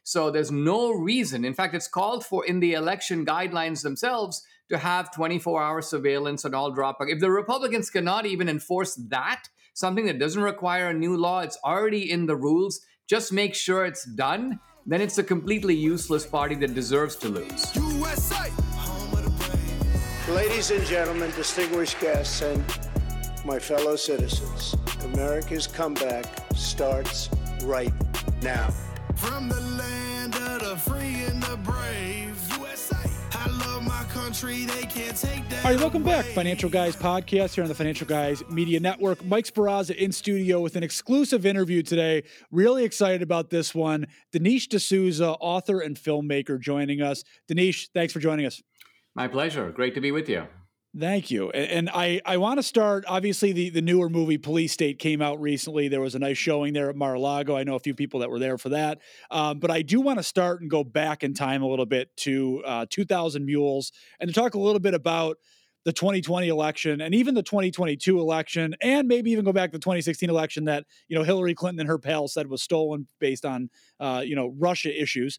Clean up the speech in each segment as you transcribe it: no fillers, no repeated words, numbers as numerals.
So there's no reason. In fact, it's called for in the election guidelines themselves to have 24-hour surveillance on all Dropbox. If the Republicans cannot even enforce that, something that doesn't require a new law, it's already in the rules, just make sure it's done, then it's a completely useless party that deserves to lose. USA. Ladies and gentlemen, distinguished guests, and my fellow citizens, America's comeback starts right now. From the land of the free and the brave, USA. I love my country, they can't take that. All right, welcome back. away. Financial Guys podcast here on the Financial Guys Media Network. Mike Speraza in studio with an exclusive interview today. Really excited about this one. Dinesh D'Souza, author and filmmaker, joining us. Dinesh, thanks for joining us. My pleasure. Great to be with you. Thank you. And I want to start, obviously, the newer movie Police State came out recently. There was a nice showing there at Mar-a-Lago. I know a few people that were there for that. But I do want to start and go back in time a little bit to 2000 Mules and to talk a little bit about the 2020 election and even the 2022 election, and maybe even go back to the 2016 election that, Hillary Clinton and her pals said was stolen based on, Russia issues.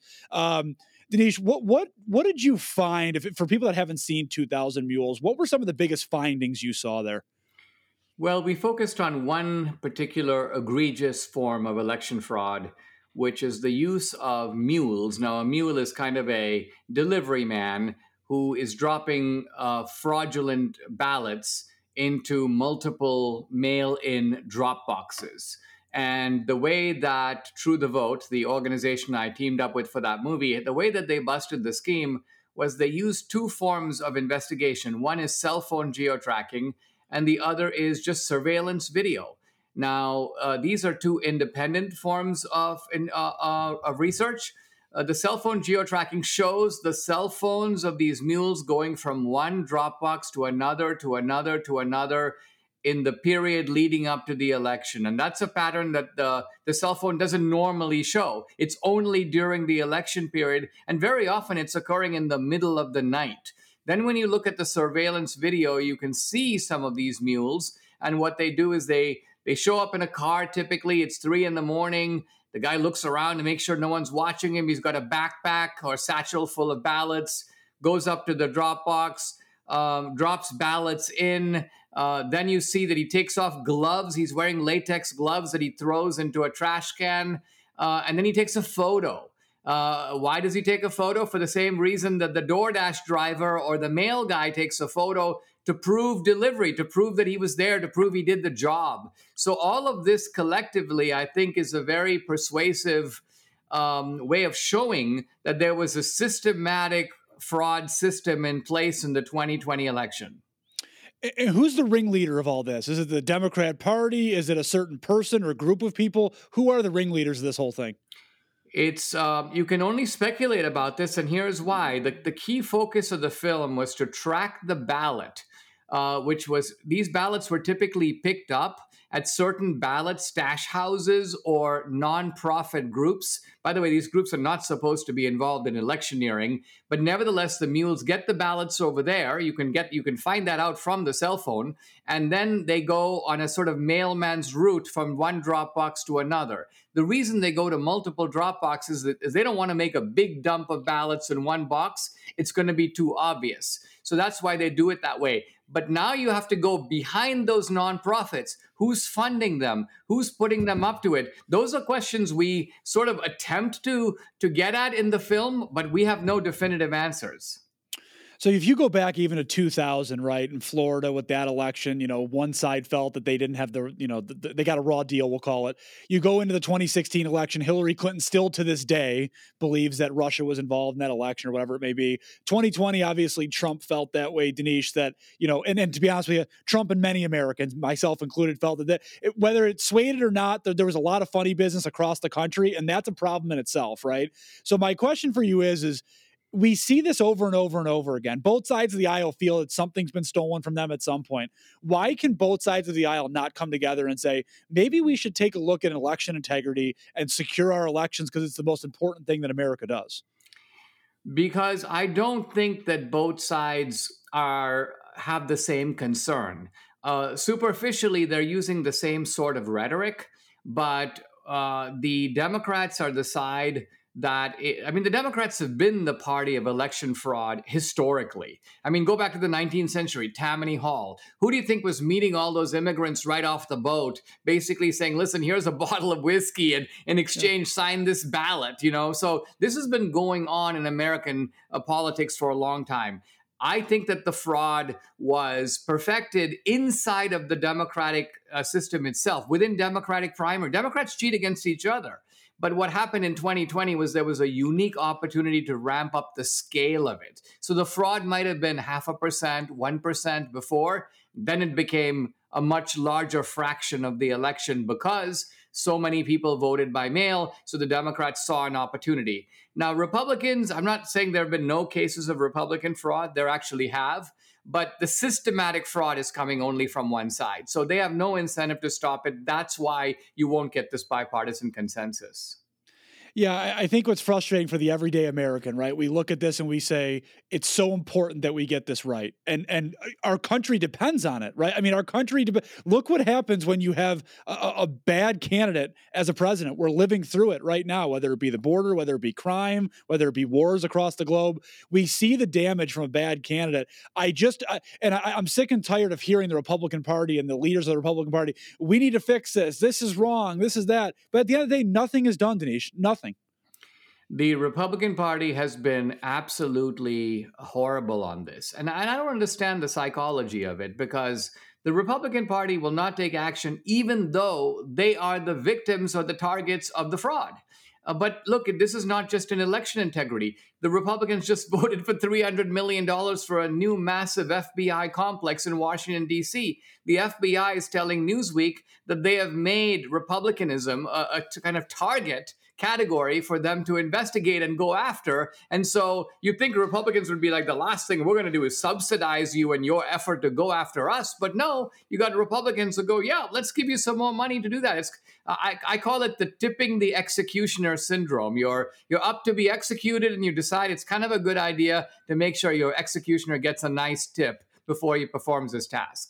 Dinesh, what did you find, for people that haven't seen 2000 Mules, what were some of the biggest findings you saw there? Well, we focused on one particular egregious form of election fraud, which is the use of mules. Now, a mule is kind of a delivery man who is dropping fraudulent ballots into multiple mail-in drop boxes. And the way that True the Vote, the organization I teamed up with for that movie, the way that they busted the scheme was they used two forms of investigation. One is cell phone geo-tracking, and the other is just surveillance video. Now, these are two independent forms of research. The cell phone geo-tracking shows the cell phones of these mules going from one Dropbox to another, to another, to another in the period leading up to the election. And that's a pattern that the cell phone doesn't normally show. It's only during the election period, and very often it's occurring in the middle of the night. Then when you look at the surveillance video, you can see some of these mules, and what they do is they show up in a car. Typically, it's 3 a.m. The guy looks around to make sure no one's watching him. He's got a backpack or satchel full of ballots, goes up to the drop box, drops ballots in. Then you see that he takes off gloves. He's wearing latex gloves that he throws into a trash can. And then he takes a photo. Why does he take a photo? For the same reason that the DoorDash driver or the mail guy takes a photo, to prove delivery, to prove that he was there, to prove he did the job. So all of this collectively, I think, is a very persuasive way of showing that there was a systematic fraud system in place in the 2020 election. And who's the ringleader of all this? Is it the Democrat Party? Is it a certain person or group of people? Who are the ringleaders of this whole thing? It's you can only speculate about this, and here's why. The key focus of the film was to track the ballot, which was these ballots were typically picked up at certain ballot stash houses or nonprofit groups. By the way, these groups are not supposed to be involved in electioneering, but nevertheless, the mules get the ballots over there. You can find that out from the cell phone, and then they go on a sort of mailman's route from one drop box to another. The reason they go to multiple drop boxes is they don't want to make a big dump of ballots in one box. It's going to be too obvious. So that's why they do it that way. But now you have to go behind those nonprofits. Who's funding them? Who's putting them up to it? Those are questions we sort of attempt to get at in the film, but we have no definitive answers. So if you go back even to 2000, right, in Florida with that election, one side felt that they didn't have they got a raw deal, we'll call it. You go into the 2016 election, Hillary Clinton still to this day believes that Russia was involved in that election or whatever it may be. 2020, obviously, Trump felt that way, Dinesh, that, and to be honest with you, Trump and many Americans, myself included, felt that whether it swayed it or not, there was a lot of funny business across the country, and that's a problem in itself, right? So my question for you is we see this over and over and over again. Both sides of the aisle feel that something's been stolen from them at some point. Why can both sides of the aisle not come together and say, maybe we should take a look at election integrity and secure our elections because it's the most important thing that America does? Because I don't think that both sides have the same concern. Superficially, they're using the same sort of rhetoric, but the Democrats are the side the Democrats have been the party of election fraud historically. I mean, go back to the 19th century, Tammany Hall. Who do you think was meeting all those immigrants right off the boat, basically saying, listen, here's a bottle of whiskey, and in exchange, sign this ballot, So this has been going on in American politics for a long time. I think that the fraud was perfected inside of the Democratic system itself, within Democratic primary. Democrats cheat against each other. But what happened in 2020 was there was a unique opportunity to ramp up the scale of it. So the fraud might have been 0.5%, 1% before. Then it became a much larger fraction of the election because so many people voted by mail. So the Democrats saw an opportunity. Now, Republicans, I'm not saying there have been no cases of Republican fraud. There actually have. But the systematic fraud is coming only from one side. So they have no incentive to stop it. That's why you won't get this bipartisan consensus. Yeah, I think what's frustrating for the everyday American, right? We look at this and we say, it's so important that we get this right. And our country depends on it, right? I mean, our country, look what happens when you have a bad candidate as a president. We're living through it right now, whether it be the border, whether it be crime, whether it be wars across the globe. We see the damage from a bad candidate. I'm sick and tired of hearing the Republican Party and the leaders of the Republican Party, we need to fix this. This is wrong. This is that. But at the end of the day, nothing is done, Dinesh. Nothing. The Republican Party has been absolutely horrible on this. And I don't understand the psychology of it, because the Republican Party will not take action even though they are the victims or the targets of the fraud. But look, this is not just an election integrity. The Republicans just voted for $300 million for a new massive FBI complex in Washington, D.C. The FBI is telling Newsweek that they have made Republicanism a kind of target category for them to investigate and go after. And so you think Republicans would be like, the last thing we're going to do is subsidize you in your effort to go after us. But no, you got Republicans who go, yeah, let's give you some more money to do that. I call it the tipping the executioner syndrome. You're up to be executed and you decide it's kind of a good idea to make sure your executioner gets a nice tip before he performs his task.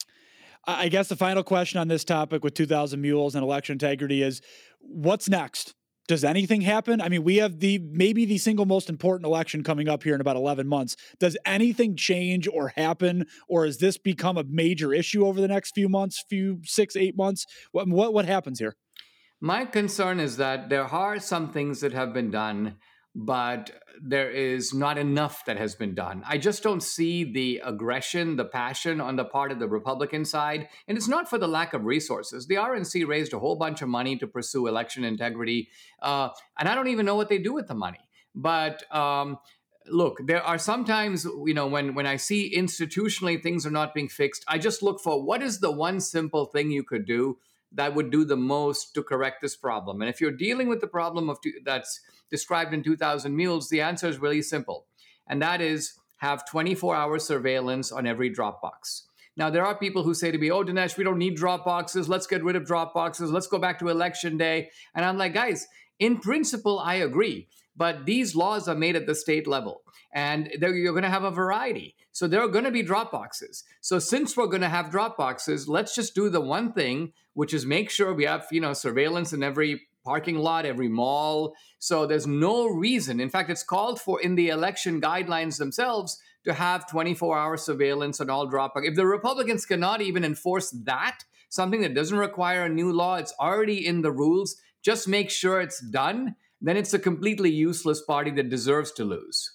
I guess the final question on this topic with 2,000 Mules and election integrity is, what's next? Does anything happen? I mean, we have maybe the single most important election coming up here in about 11 months. Does anything change or happen, or has this become a major issue over the next few months, 6-8 months? What happens here? My concern is that there are some things that have been done, but there is not enough that has been done. I just don't see the aggression, the passion on the part of the Republican side. And it's not for the lack of resources. The RNC raised a whole bunch of money to pursue election integrity. And I don't even know what they do with the money. But look, there are sometimes, when I see institutionally things are not being fixed, I just look for what is the one simple thing you could do that would do the most to correct this problem. And if you're dealing with the problem that's described in 2,000 Mules, the answer is really simple. And that is have 24-hour surveillance on every drop box. Now, there are people who say to me, oh, Dinesh, we don't need drop boxes. Let's get rid of drop boxes. Let's go back to election day. And I'm like, guys, in principle, I agree. But these laws are made at the state level. And you're going to have a variety. So there are going to be drop boxes. So since we're going to have drop boxes, let's just do the one thing, which is make sure we have, surveillance in every parking lot, every mall. So there's no reason. In fact, it's called for in the election guidelines themselves to have 24-hour surveillance on all drop boxes. If the Republicans cannot even enforce that, something that doesn't require a new law, it's already in the rules, just make sure it's done, then it's a completely useless party that deserves to lose.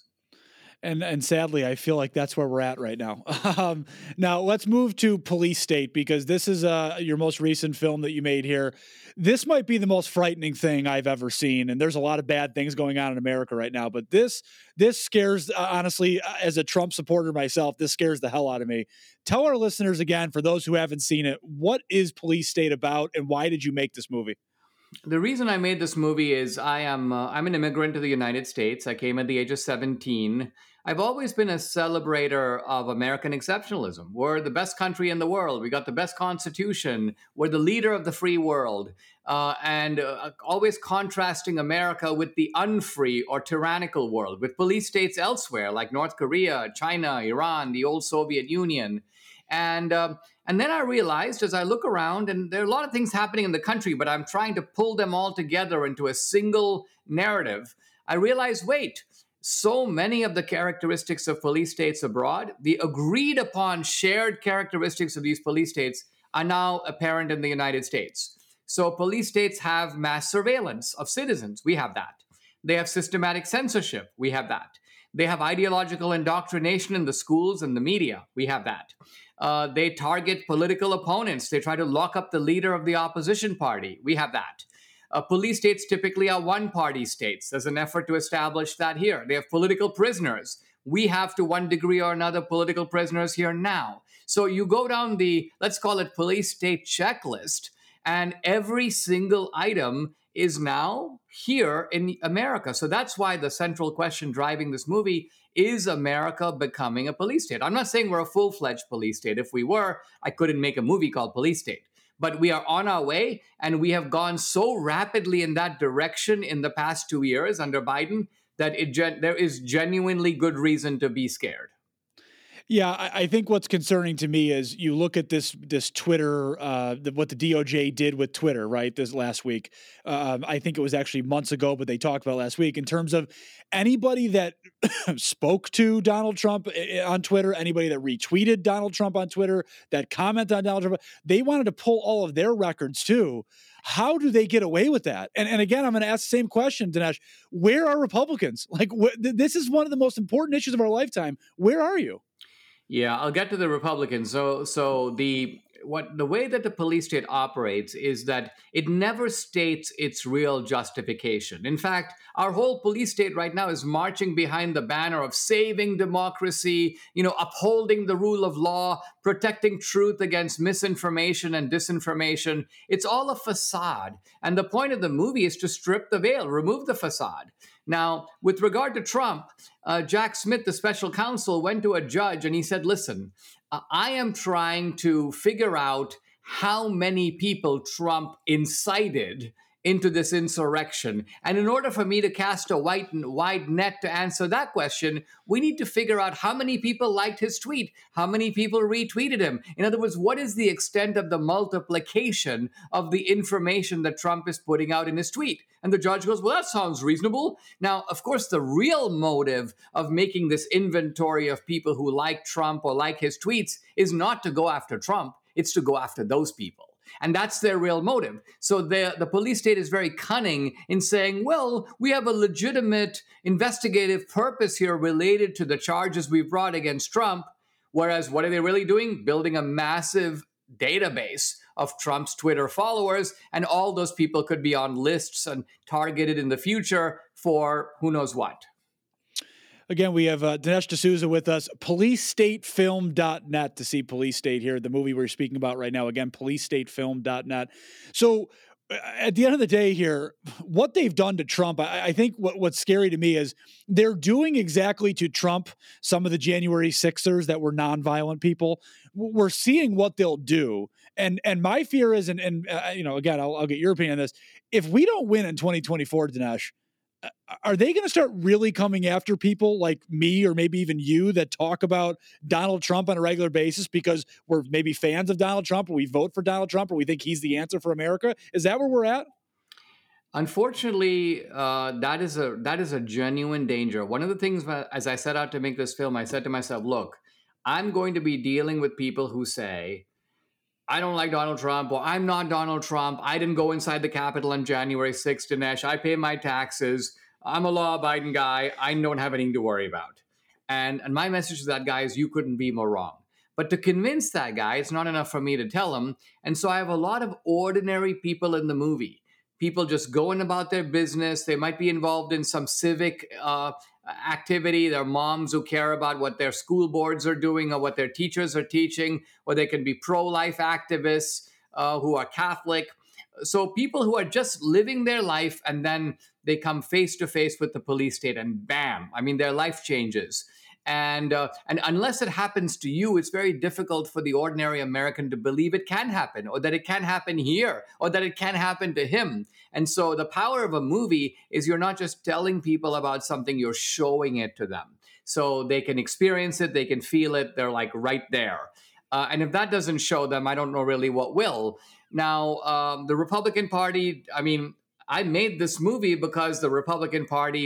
And sadly, I feel like that's where we're at right now. Now, let's move to Police State, because this is your most recent film that you made here. This might be the most frightening thing I've ever seen, and there's a lot of bad things going on in America right now. But this scares, honestly, as a Trump supporter myself, this scares the hell out of me. Tell our listeners again, for those who haven't seen it, what is Police State about, and why did you make this movie? The reason I made this movie is I'm an immigrant to the United States. I came at the age of 17. I've always been a celebrator of American exceptionalism. We're the best country in the world. We got the best constitution. We're the leader of the free world. And always contrasting America with the unfree or tyrannical world, with police states elsewhere like North Korea, China, Iran, the old Soviet Union. And then I realized as I look around, and there are a lot of things happening in the country, but I'm trying to pull them all together into a single narrative. I realized, wait, so many of the characteristics of police states abroad, the agreed upon shared characteristics of these police states are now apparent in the United States. So police states have mass surveillance of citizens. We have that. They have systematic censorship. We have that. They have ideological indoctrination in the schools and the media. We have that. They target political opponents. They try to lock up the leader of the opposition party. We have that. Police states typically are one-party states. There's an effort to establish that here. They have political prisoners. We have, to one degree or another, political prisoners here now. So you go down the, let's call it police state checklist, and every single item is now here in America. So that's why the central question driving this movie is America becoming a police state. I'm not saying we're a full-fledged police state. If we were, I couldn't make a movie called Police State. But we are on our way, and we have gone so rapidly in that direction in the past 2 years under Biden that there is genuinely good reason to be scared. Yeah, I think what's concerning to me is you look at this Twitter, what the DOJ did with Twitter, right, this last week. I think it was actually months ago, but they talked about last week in terms of anybody that spoke to Donald Trump on Twitter, anybody that retweeted Donald Trump on Twitter, that commented on Donald Trump, they wanted to pull all of their records too. How do they get away with that? And again, I'm going to ask the same question, Dinesh. Where are Republicans? Like, this is one of the most important issues of our lifetime. Where are you? Yeah, I'll get to the Republicans. So the way that the police state operates is that it never states its real justification. In fact, our whole police state right now is marching behind the banner of saving democracy, upholding the rule of law, protecting truth against misinformation and disinformation. It's all a facade. And the point of the movie is to strip the veil, remove the facade. Now, with regard to Trump, Jack Smith, the special counsel, went to a judge and he said, listen, I am trying to figure out how many people Trump incited into this insurrection. And in order for me to cast a wide net to answer that question, we need to figure out how many people liked his tweet, how many people retweeted him. In other words, what is the extent of the multiplication of the information that Trump is putting out in his tweet? And the judge goes, well, that sounds reasonable. Now, of course, the real motive of making this inventory of people who like Trump or like his tweets is not to go after Trump. It's to go after those people. And that's their real motive. So the police state is very cunning in saying, well, we have a legitimate investigative purpose here related to the charges we brought against Trump. Whereas what are they really doing? Building a massive database of Trump's Twitter followers. And all those people could be on lists and targeted in the future for who knows what. Again, we have Dinesh D'Souza with us, policestatefilm.net to see Police State here, the movie we're speaking about right now. Again, policestatefilm.net. So at the end of the day here, what they've done to Trump, I think what's scary to me is they're doing exactly to Trump some of the January 6ers that were nonviolent people. We're seeing what they'll do. And my fear is, and again, I'll get your opinion on this. If we don't win in 2024, Dinesh, are they going to start really coming after people like me or maybe even you that talk about Donald Trump on a regular basis because we're maybe fans of Donald Trump or we vote for Donald Trump or we think he's the answer for America? Is that where we're at? Unfortunately, that is a genuine danger. One of the things, as I set out to make this film, I said to myself, look, I'm going to be dealing with people who say, I don't like Donald Trump, or I'm not Donald Trump. I didn't go inside the Capitol on January 6th, Dinesh. I pay my taxes. I'm a law-abiding guy. I don't have anything to worry about. And my message to that guy is you couldn't be more wrong. But to convince that guy, it's not enough for me to tell him. And so I have a lot of ordinary people in the movie. People just going about their business. They might be involved in some civic activity. They're moms who care about what their school boards are doing or what their teachers are teaching, or they can be pro-life activists who are Catholic. So people who are just living their life and then they come face to face with the police state and bam, I mean, their life changes. And unless it happens to you, it's very difficult for the ordinary American to believe it can happen, or that it can happen here, or that it can happen to him. And so the power of a movie is you're not just telling people about something, you're showing it to them. So they can experience it, they can feel it, they're like right there. And if that doesn't show them, I don't know really what will. Now, the Republican Party, I mean, I made this movie because the Republican Party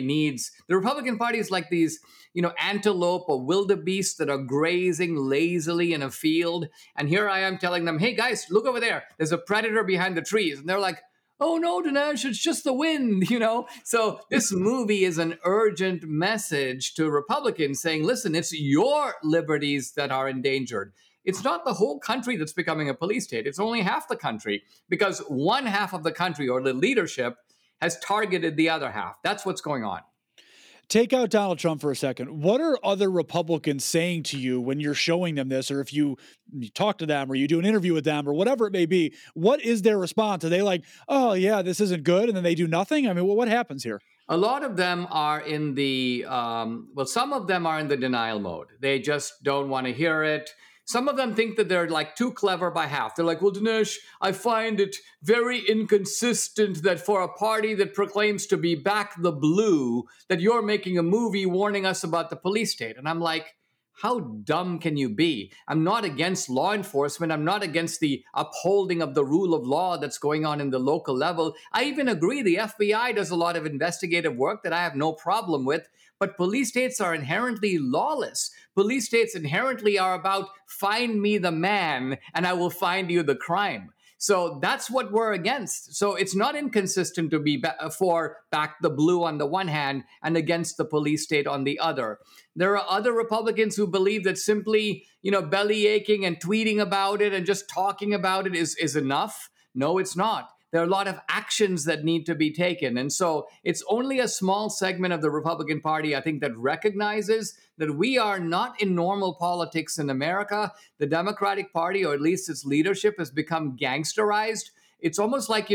is like these, antelope or wildebeest that are grazing lazily in a field. And here I am telling them, hey guys, look over there. There's a predator behind the trees. And they're like, oh no, Dinesh, it's just the wind, So this movie is an urgent message to Republicans saying, listen, it's your liberties that are endangered. It's not the whole country that's becoming a police state. It's only half the country because one half of the country or the leadership has targeted the other half. That's what's going on. Take out Donald Trump for a second. What are other Republicans saying to you when you're showing them this, or if you talk to them or you do an interview with them or whatever it may be? What is their response? Are they like, oh, yeah, this isn't good, and then they do nothing? I mean, what happens here? A lot of them are in the, some of them are in the denial mode. They just don't want to hear it. Some of them think that they're like too clever by half. They're like, well, Dinesh, I find it very inconsistent that for a party that proclaims to be back the blue, that you're making a movie warning us about the police state. And I'm like, how dumb can you be? I'm not against law enforcement. I'm not against the upholding of the rule of law that's going on in the local level. I even agree the FBI does a lot of investigative work that I have no problem with. But police states are inherently lawless. Police states inherently are about find me the man and I will find you the crime. So that's what we're against. So it's not inconsistent to be for back the blue on the one hand and against the police state on the other. There are other Republicans who believe that simply, belly aching and tweeting about it and just talking about it is enough. No, it's not. There are a lot of actions that need to be taken. And so it's only a small segment of the Republican Party, I think, that recognizes that we are not in normal politics in America. The Democratic Party, or at least its leadership, has become gangsterized. It's almost like,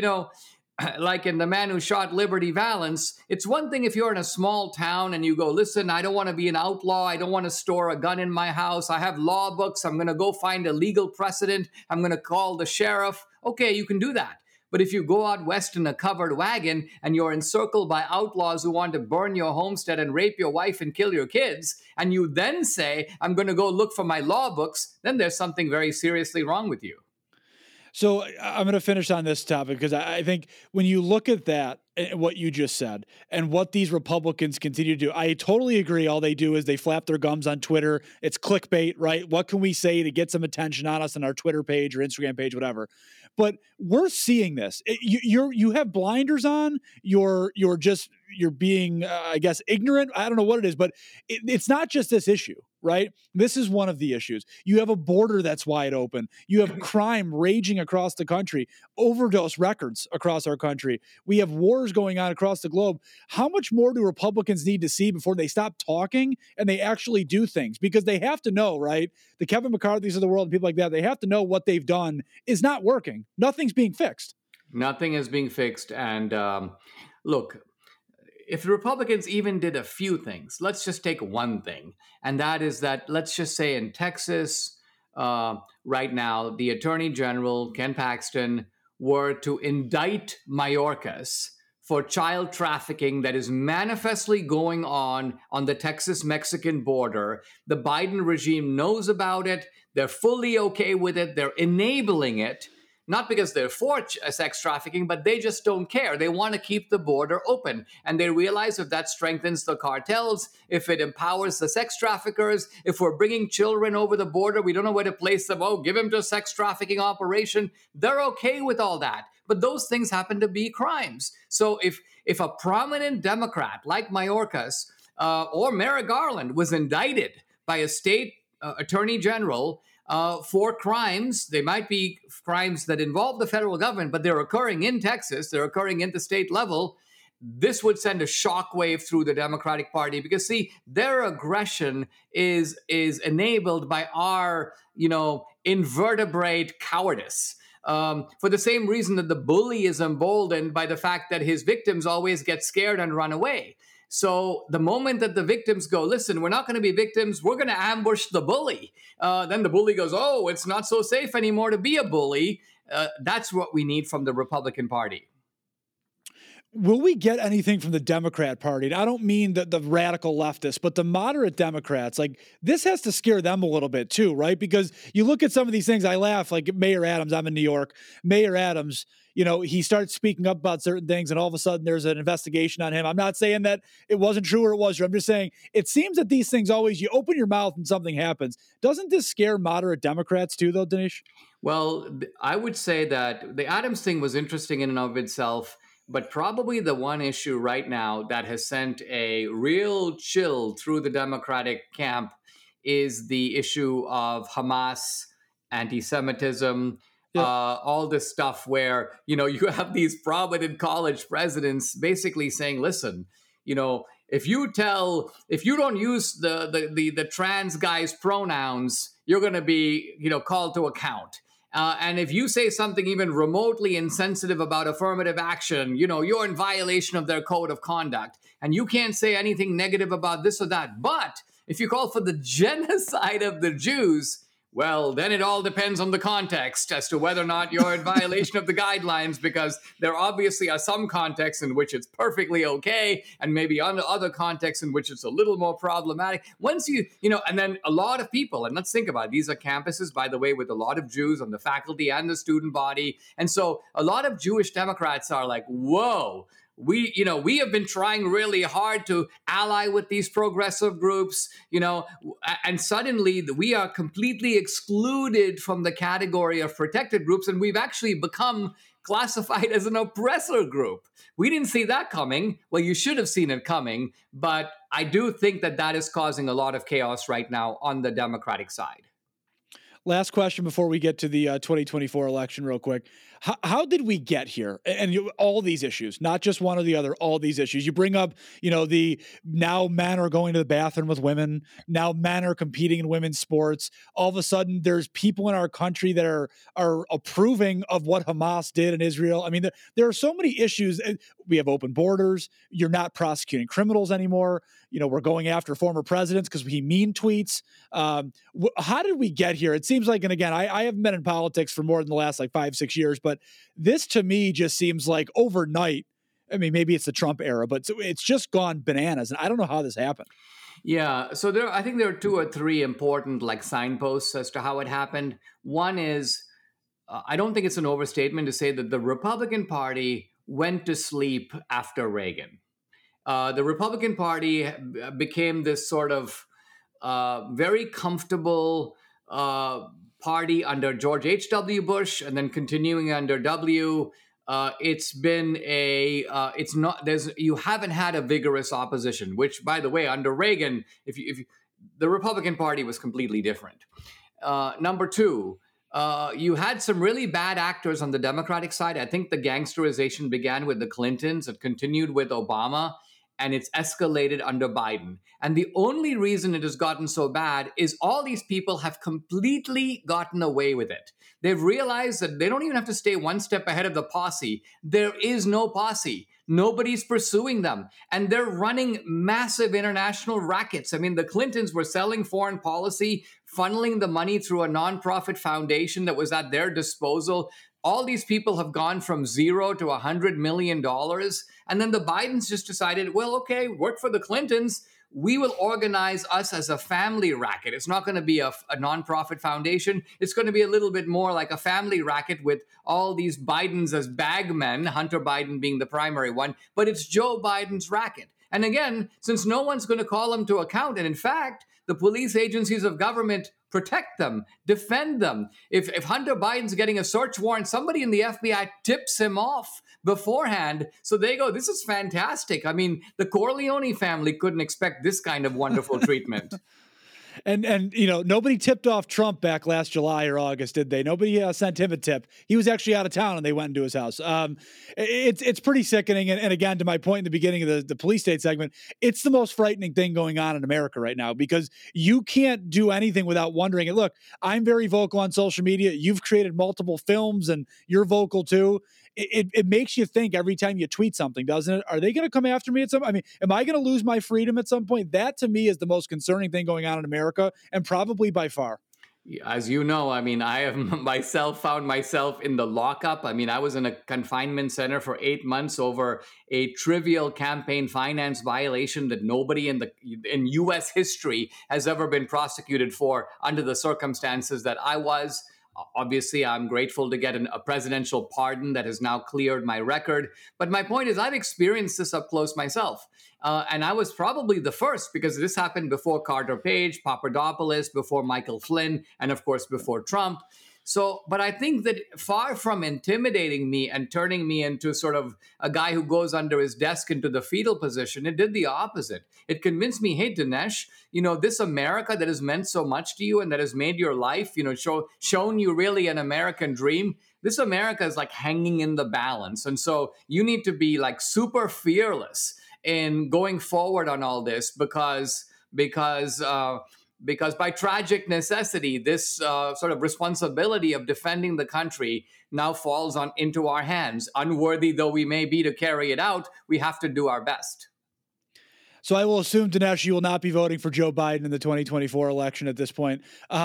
like in The Man Who Shot Liberty Valance, it's one thing if you're in a small town and you go, listen, I don't want to be an outlaw. I don't want to store a gun in my house. I have law books. I'm going to go find a legal precedent. I'm going to call the sheriff. Okay, you can do that. But if you go out west in a covered wagon and you're encircled by outlaws who want to burn your homestead and rape your wife and kill your kids, and you then say, I'm going to go look for my law books, then there's something very seriously wrong with you. So I'm going to finish on this topic because I think when you look at that, what you just said, and what these Republicans continue to do, I totally agree. All they do is they flap their gums on Twitter. It's clickbait, right? What can we say to get some attention on us on our Twitter page or Instagram page, whatever? But we're seeing this. You have blinders on. You're being, I guess, ignorant. I don't know what it is, but it's not just this issue, right? This is one of the issues. You have a border that's wide open. You have crime raging across the country, overdose records across our country. We have wars going on across the globe. How much more do Republicans need to see before they stop talking and they actually do things? Because they have to know, right? The Kevin McCarthy's of the world and people like that, they have to know what they've done is not working. Nothing's being fixed. Nothing is being fixed. And look, if the Republicans even did a few things, let's just take one thing. And that is that, let's just say in Texas right now, the Attorney General, Ken Paxton, were to indict Mayorkas for child trafficking that is manifestly going on the Texas-Mexican border. The Biden regime knows about it. They're fully okay with it. They're enabling it. Not because they're for sex trafficking, but they just don't care. They want to keep the border open. And they realize if that strengthens the cartels, if it empowers the sex traffickers, if we're bringing children over the border, we don't know where to place them. Oh, give them to a sex trafficking operation. They're okay with all that. But those things happen to be crimes. So if a prominent Democrat like Mayorkas or Merrick Garland was indicted by a state attorney general for crimes, they might be crimes that involve the federal government, but they're occurring in Texas, they're occurring at the state level, this would send a shockwave through the Democratic Party because, see, their aggression is enabled by our, invertebrate cowardice. For the same reason that the bully is emboldened by the fact that his victims always get scared and run away. So the moment that the victims go, listen, we're not going to be victims, we're going to ambush the bully. Then the bully goes, oh, it's not so safe anymore to be a bully. That's what we need from the Republican Party. Will we get anything from the Democrat Party? And I don't mean the radical leftists, but the moderate Democrats. Like, this has to scare them a little bit too, right? Because you look at some of these things, I laugh, like Mayor Adams, I'm in New York, Mayor Adams, he starts speaking up about certain things, and all of a sudden there's an investigation on him. I'm not saying that it wasn't true or it was true. I'm just saying it seems that these things always, you open your mouth and something happens. Doesn't this scare moderate Democrats too, though, Dinesh? Well, I would say that the Adams thing was interesting in and of itself, but probably the one issue right now that has sent a real chill through the Democratic camp is the issue of Hamas, anti-Semitism, Yep. all this stuff where, you have these prominent college presidents basically saying, listen, if you don't use the trans guy's pronouns, you're going to be, called to account. And if you say something even remotely insensitive about affirmative action, you're in violation of their code of conduct. And you can't say anything negative about this or that. But if you call for the genocide of the Jews, well, then it all depends on the context as to whether or not you're in violation of the guidelines, because there obviously are some contexts in which it's perfectly okay, and maybe other contexts in which it's a little more problematic. Once and then a lot of people, and let's think about it, these are campuses, by the way, with a lot of Jews on the faculty and the student body. And so a lot of Jewish Democrats are like, whoa, we have been trying really hard to ally with these progressive groups, and suddenly we are completely excluded from the category of protected groups, and we've actually become classified as an oppressor group. We didn't see that coming. Well, you should have seen it coming, but I do think that is causing a lot of chaos right now on the Democratic side. Last question before we get to the 2024 election real quick. How did we get here? And all these issues, not just one or the other, all these issues. You bring up, the now men are going to the bathroom with women. Now men are competing in women's sports. All of a sudden, there's people in our country that are approving of what Hamas did in Israel. I mean, there are so many issues. We have open borders. You're not prosecuting criminals anymore. We're going after former presidents because he mean tweets. How did we get here? It seems like, and again, I haven't been in politics for more than the last 5-6 years, but this to me just seems like overnight. I mean, maybe it's the Trump era, but it's just gone bananas. And I don't know how this happened. Yeah. So I think there are 2 or 3 important signposts as to how it happened. One is, I don't think it's an overstatement to say that the Republican Party went to sleep after Reagan. The Republican Party became this sort of very comfortable party under George H.W. Bush, and then continuing under W. It's been you haven't had a vigorous opposition, which, by the way, under Reagan, if the Republican Party was completely different. Number 2, you had some really bad actors on the Democratic side. I think the gangsterization began with the Clintons. It continued with Obama, and it's escalated under Biden. And the only reason it has gotten so bad is all these people have completely gotten away with it. They've realized that they don't even have to stay one step ahead of the posse. There is no posse. Nobody's pursuing them. And they're running massive international rackets. I mean, the Clintons were selling foreign policy, funneling the money through a nonprofit foundation that was at their disposal. All these people have gone from $0 to $100 million. And then the Bidens just decided, well, okay, work for the Clintons. We will organize us as a family racket. It's not going to be a nonprofit foundation. It's going to be a little bit more like a family racket with all these Bidens as bagmen, Hunter Biden being the primary one, but it's Joe Biden's racket. And again, since no one's going to call him to account, and in fact, the police agencies of government protect them, defend them. If Hunter Biden's getting a search warrant, somebody in the FBI tips him off beforehand. So they go, this is fantastic. I mean, the Corleone family couldn't expect this kind of wonderful treatment. And nobody tipped off Trump back last July or August, did they? Nobody sent him a tip. He was actually out of town, and they went into his house. It's pretty sickening. And again, to my point in the beginning of the police state segment, it's the most frightening thing going on in America right now, because you can't do anything without wondering. And look, I'm very vocal on social media. You've created multiple films, and you're vocal too. It makes you think every time you tweet something, doesn't it? Are they going to come after me at some? I mean, am I going to lose my freedom at some point? That to me is the most concerning thing going on in America, and probably by far. As you know, I mean, I have myself found myself in the lockup. I mean, I was in a confinement center for 8 months over a trivial campaign finance violation that nobody in U.S. history has ever been prosecuted for under the circumstances that I was. Obviously, I'm grateful to get a presidential pardon that has now cleared my record. But my point is, I've experienced this up close myself. And I was probably the first because this happened before Carter Page, Papadopoulos, before Michael Flynn, and of course, before Trump. So, but I think that far from intimidating me and turning me into sort of a guy who goes under his desk into the fetal position, it did the opposite. It convinced me, hey, Dinesh, this America that has meant so much to you and that has made your life, shown you really an American dream. This America is like hanging in the balance. And so you need to be like super fearless in going forward on all this because by tragic necessity, this sort of responsibility of defending the country now falls into our hands. Unworthy though we may be to carry it out, we have to do our best. So I will assume, Dinesh, you will not be voting for Joe Biden in the 2024 election at this point.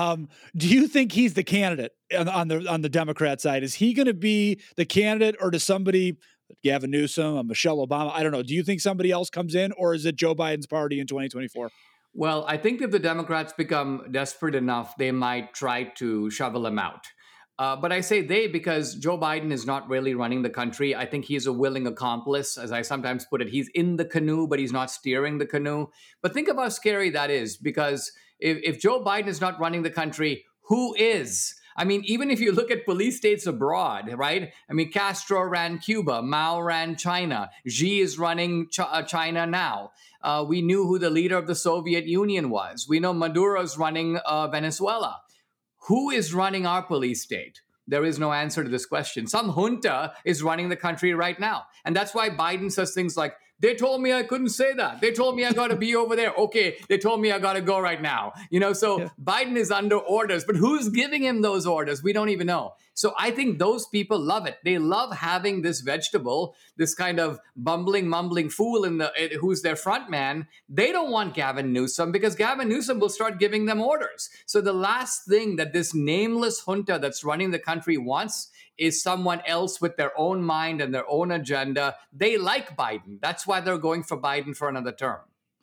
Do you think he's the candidate on the Democrat side? Is he going to be the candidate, or does somebody, Gavin Newsom, Michelle Obama, I don't know, do you think somebody else comes in, or is it Joe Biden's party in 2024? Well, I think if the Democrats become desperate enough, they might try to shovel him out. But I say they because Joe Biden is not really running the country. I think he's a willing accomplice. As I sometimes put it, he's in the canoe, but he's not steering the canoe. But think of how scary that is, because if Joe Biden is not running the country, who is? I mean, even if you look at police states abroad, right? I mean, Castro ran Cuba, Mao ran China, Xi is running China now. We knew who the leader of the Soviet Union was. We know Maduro's running Venezuela. Who is running our police state? There is no answer to this question. Some junta is running the country right now. And that's why Biden says things like, they told me I couldn't say that. They told me I got to be over there. Okay, they told me I got to go right now. So Biden is under orders, but who's giving him those orders? We don't even know. So I think those people love it. They love having this vegetable, this kind of bumbling, mumbling fool who's their front man. They don't want Gavin Newsom because Gavin Newsom will start giving them orders. So the last thing that this nameless junta that's running the country wants is someone else with their own mind and their own agenda. They like Biden. That's why they're going for Biden for another term.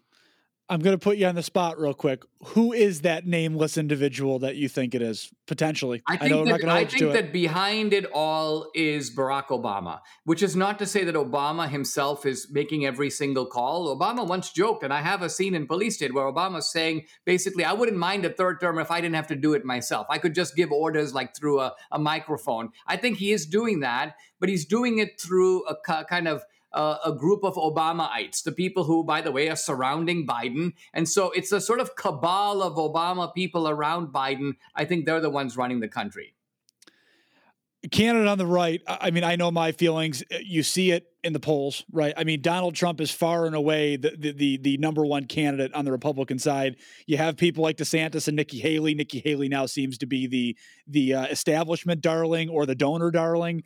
I'm going to put you on the spot real quick. Who is that nameless individual that you think it is, potentially? I think that behind it all is Barack Obama, which is not to say that Obama himself is making every single call. Obama once joked, and I have a scene in Police State where Obama's saying, basically, I wouldn't mind a third term if I didn't have to do it myself. I could just give orders like through a microphone. I think he is doing that, but he's doing it through a kind of a group of Obamaites, the people who, by the way, are surrounding Biden. And so it's a sort of cabal of Obama people around Biden. I think they're the ones running the country. Candidate on the right, I mean, I know my feelings. You see it in the polls, right? I mean, Donald Trump is far and away the number one candidate on the Republican side. You have people like DeSantis and Nikki Haley. Nikki Haley now seems to be the establishment darling or the donor darling.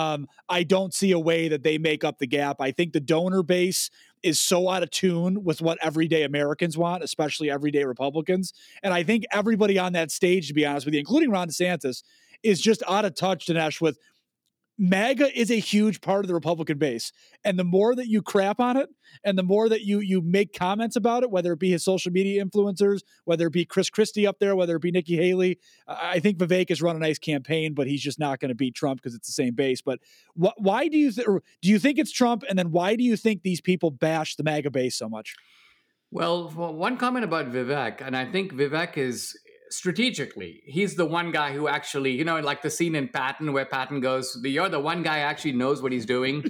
I don't see a way that they make up the gap. I think the donor base is so out of tune with what everyday Americans want, especially everyday Republicans. And I think everybody on that stage, to be honest with you, including Ron DeSantis, is just out of touch, Dinesh, with MAGA is a huge part of the Republican base. And the more that you crap on it and the more that you make comments about it, whether it be his social media influencers, whether it be Chris Christie up there, whether it be Nikki Haley, I think Vivek has run a nice campaign, but he's just not going to beat Trump because it's the same base. But why do you think it's Trump? And then why do you think these people bash the MAGA base so much? Well, one comment about Vivek, and I think Vivek is strategically, he's the one guy who actually, like the scene in Patton where Patton goes, you're the one guy who actually knows what he's doing.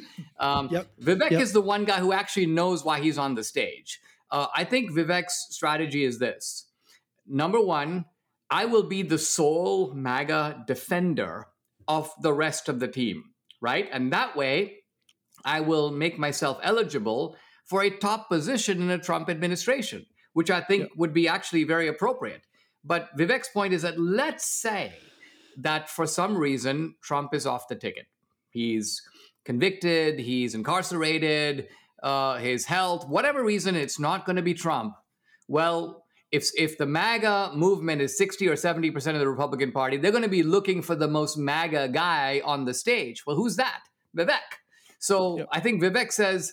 Vivek is the one guy who actually knows why he's on the stage. I think Vivek's strategy is this. Number one, I will be the sole MAGA defender of the rest of the team, right? And that way, I will make myself eligible for a top position in a Trump administration, which I think would be actually very appropriate. But Vivek's point is that let's say that for some reason, Trump is off the ticket. He's convicted, he's incarcerated, his health, whatever reason, it's not going to be Trump. Well, if the MAGA movement is 60 or 70% of the Republican Party, they're going to be looking for the most MAGA guy on the stage. Well, who's that? Vivek. So I think Vivek says,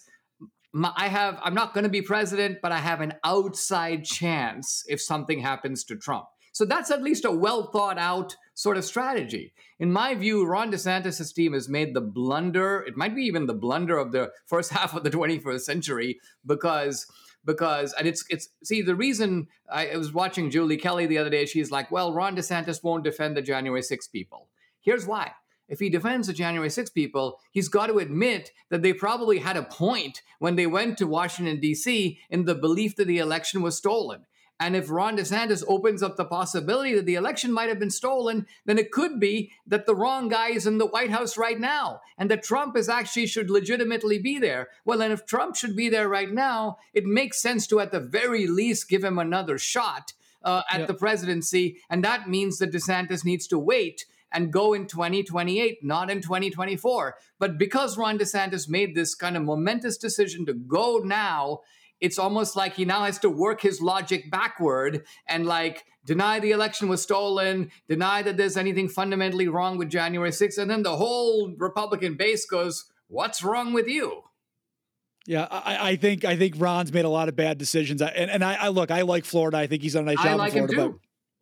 I'm not going to be president, but I have an outside chance if something happens to Trump. So that's at least a well thought out sort of strategy. In my view, Ron DeSantis' team has made the blunder. It might be even the blunder of the first half of the 21st century because and it's see, the reason I was watching Julie Kelly the other day, she's like, well, Ron DeSantis won't defend the January 6 people. Here's why. If he defends the January 6 people, he's got to admit that they probably had a point when they went to Washington, D.C. in the belief that the election was stolen. And if Ron DeSantis opens up the possibility that the election might have been stolen, then it could be that the wrong guy is in the White House right now and that Trump should legitimately be there. Well, and if Trump should be there right now, it makes sense to at the very least give him another shot at the presidency. And that means that DeSantis needs to wait and go in 2028, not in 2024. But because Ron DeSantis made this kind of momentous decision to go now, it's almost like he now has to work his logic backward and like deny the election was stolen, deny that there's anything fundamentally wrong with January 6th. And then the whole Republican base goes, what's wrong with you? Yeah, I think Ron's made a lot of bad decisions. And I look, I like Florida. I think he's done a nice job in Florida. Him too.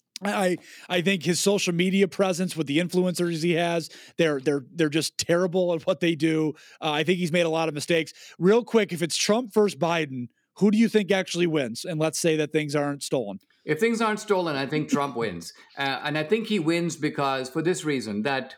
I think his social media presence with the influencers he has, they're just terrible at what they do. I think he's made a lot of mistakes. Real quick, if it's Trump versus Biden, who do you think actually wins? And let's say that things aren't stolen. If things aren't stolen, I think Trump wins. And I think he wins because for this reason, that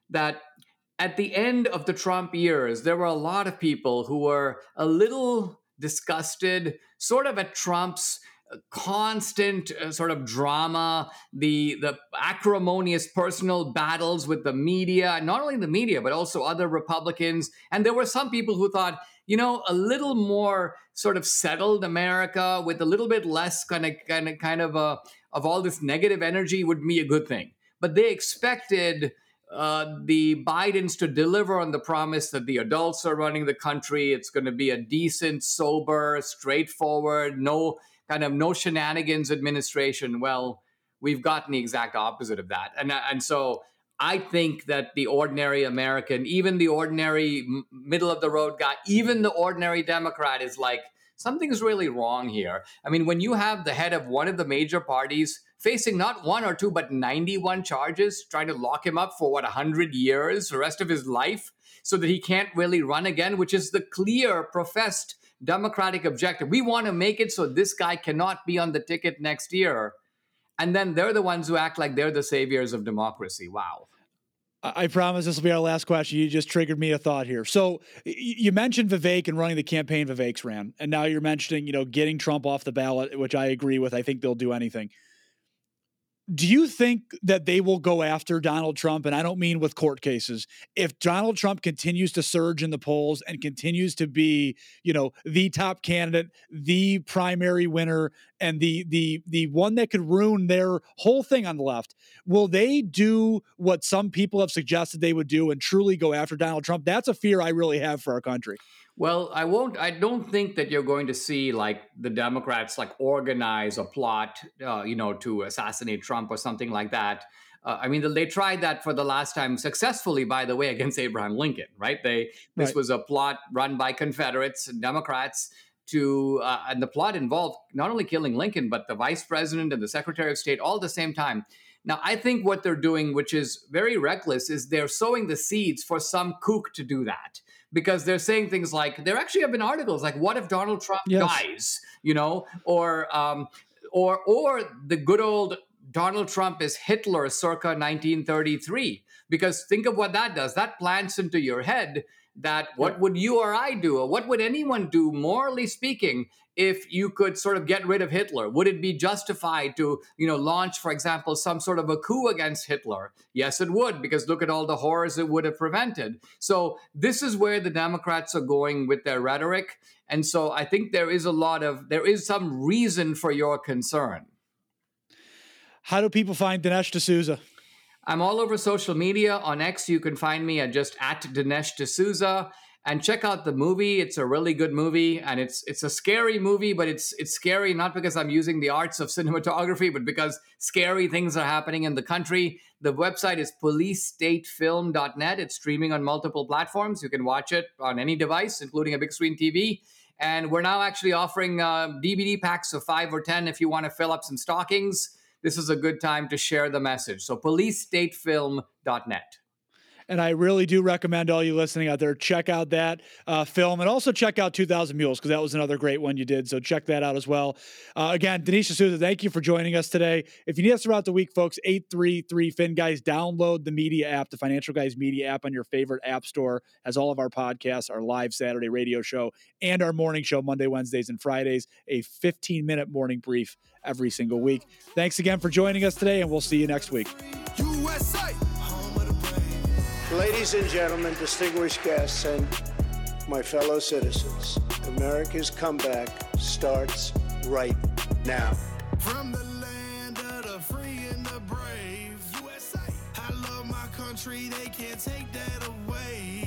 at the end of the Trump years, there were a lot of people who were a little disgusted, sort of at Trump's constant sort of drama, the acrimonious personal battles with the media, not only the media, but also other Republicans. And there were some people who thought, a little more sort of settled America with a little bit less kind of all this negative energy would be a good thing. But they expected the Bidens to deliver on the promise that the adults are running the country. It's going to be a decent, sober, straightforward, no shenanigans administration. Well, we've gotten the exact opposite of that. And so I think that the ordinary American, even the ordinary middle of the road guy, even the ordinary Democrat is like, something's really wrong here. I mean, when you have the head of one of the major parties facing not one or two, but 91 charges, trying to lock him up for 100 years, the rest of his life, so that he can't really run again, which is the clear professed Democratic objective. We want to make it so this guy cannot be on the ticket next year. And then they're the ones who act like they're the saviors of democracy. Wow. I promise this will be our last question. You just triggered me a thought here. So you mentioned Vivek and running the campaign Vivek's ran. And now you're mentioning, getting Trump off the ballot, which I agree with. I think they'll do anything. Do you think that they will go after Donald Trump? And I don't mean with court cases. If Donald Trump continues to surge in the polls and continues to be, the top candidate, the primary winner, and the one that could ruin their whole thing on the left, will they do what some people have suggested they would do and truly go after Donald Trump? That's a fear I really have for our country. Well, I don't think that you're going to see like the Democrats like organize a plot, to assassinate Trump or something like that. They tried that for the last time successfully, by the way, against Abraham Lincoln, right? This was a plot run by Confederates and Democrats and the plot involved not only killing Lincoln, but the vice president and the secretary of state all at the same time. Now, I think what they're doing, which is very reckless, is they're sowing the seeds for some kook to do that. Because they're saying things like, there actually have been articles like, what if Donald Trump dies, or the good old Donald Trump is Hitler circa 1933. Because think of what that does. That plants into your head that what would you or I do, or what would anyone do, morally speaking, if you could sort of get rid of Hitler? Would it be justified to, launch, for example, some sort of a coup against Hitler? Yes, it would, because look at all the horrors it would have prevented. So this is where the Democrats are going with their rhetoric. And so I think there is some reason for your concern. How do people find Dinesh D'Souza? I'm all over social media. On X, you can find me at Dinesh D'Souza. And check out the movie. It's a really good movie, and it's a scary movie, but it's scary not because I'm using the arts of cinematography, but because scary things are happening in the country. The website is policestatefilm.net. It's streaming on multiple platforms. You can watch it on any device, including a big screen TV. And we're now actually offering DVD packs of 5 or 10 if you want to fill up some stockings. this is a good time to share the message. So policestatefilm.net. And I really do recommend all you listening out there, check out that film, and also check out 2,000 Mules, because that was another great one you did. So check that out as well. Again, Dinesh D'Souza, thank you for joining us today. If you need us throughout the week, folks, 833 Guys, download the media app, the Financial Guys media app on your favorite app store. Has all of our podcasts, our live Saturday radio show, and our morning show Monday, Wednesdays, and Fridays, a 15-minute morning brief every single week. Thanks again for joining us today, and we'll see you next week. USA. Ladies and gentlemen, distinguished guests, and my fellow citizens, America's comeback starts right now. From the land of the free and the brave, USA. I love my country, they can't take that away.